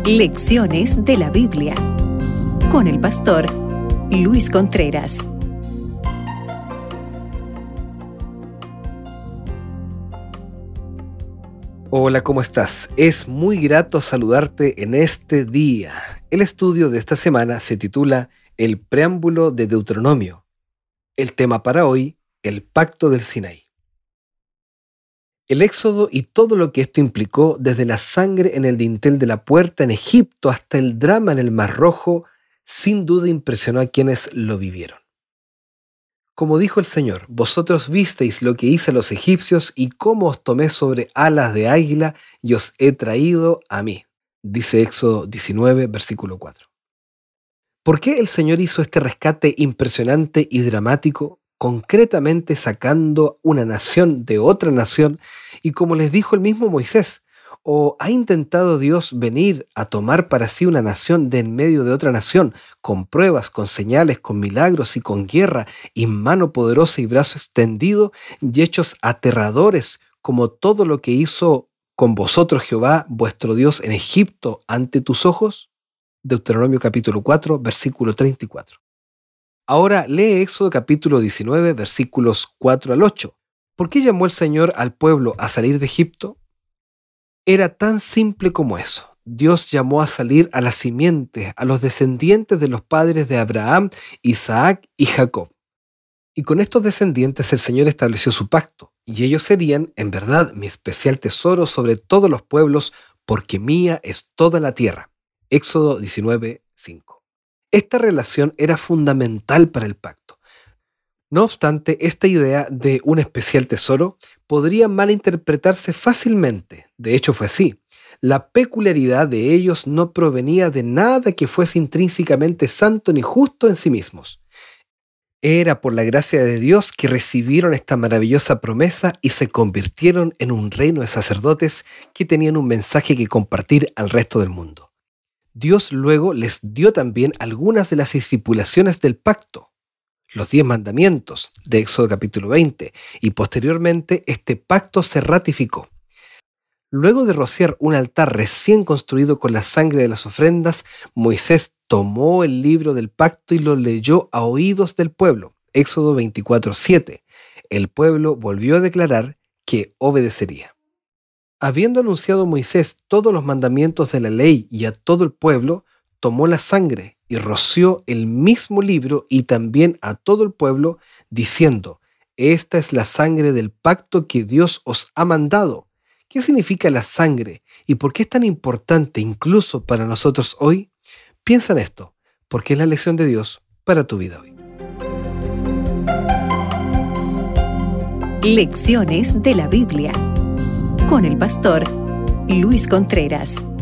Lecciones de la Biblia con el pastor Luis Contreras. Hola, ¿cómo estás? Es muy grato saludarte en este día. El estudio de esta semana se titula El preámbulo de Deuteronomio. El tema para hoy, el pacto del Sinaí. El éxodo y todo lo que esto implicó, desde la sangre en el dintel de la puerta en Egipto hasta el drama en el Mar Rojo, sin duda impresionó a quienes lo vivieron. Como dijo el Señor, vosotros visteis lo que hice a los egipcios y cómo os tomé sobre alas de águila y os he traído a mí, dice Éxodo 19, versículo 4. ¿Por qué el Señor hizo este rescate impresionante y dramático, concretamente sacando una nación de otra nación? Y como les dijo el mismo Moisés, ¿o ha intentado Dios venir a tomar para sí una nación de en medio de otra nación, con pruebas, con señales, con milagros y con guerra, y mano poderosa y brazo extendido, y hechos aterradores, como todo lo que hizo con vosotros Jehová, vuestro Dios, en Egipto, ante tus ojos? Deuteronomio capítulo 4, versículo 34. Ahora lee Éxodo capítulo 19, versículos 4 al 8. ¿Por qué llamó el Señor al pueblo a salir de Egipto? Era tan simple como eso. Dios llamó a salir a la simiente, a los descendientes de los padres de Abraham, Isaac y Jacob. Y con estos descendientes el Señor estableció su pacto, y ellos serían, en verdad, mi especial tesoro sobre todos los pueblos, porque mía es toda la tierra. Éxodo 19, 5. Esta relación era fundamental para el pacto. No obstante, esta idea de un especial tesoro podría malinterpretarse fácilmente. De hecho, fue así. La peculiaridad de ellos no provenía de nada que fuese intrínsecamente santo ni justo en sí mismos. Era por la gracia de Dios que recibieron esta maravillosa promesa y se convirtieron en un reino de sacerdotes que tenían un mensaje que compartir al resto del mundo. Dios luego les dio también algunas de las estipulaciones del pacto, los 10 mandamientos de Éxodo capítulo 20, y posteriormente este pacto se ratificó. Luego de rociar un altar recién construido con la sangre de las ofrendas, Moisés tomó el libro del pacto y lo leyó a oídos del pueblo. Éxodo 24, 7. El pueblo volvió a declarar que obedecería. Habiendo anunciado Moisés todos los mandamientos de la ley y a todo el pueblo, tomó la sangre y roció el mismo libro y también a todo el pueblo, diciendo: esta es la sangre del pacto que Dios os ha mandado. ¿Qué significa la sangre y por qué es tan importante incluso para nosotros hoy? Piensa en esto, porque es la lección de Dios para tu vida hoy. Lecciones de la Biblia con el pastor Luis Contreras.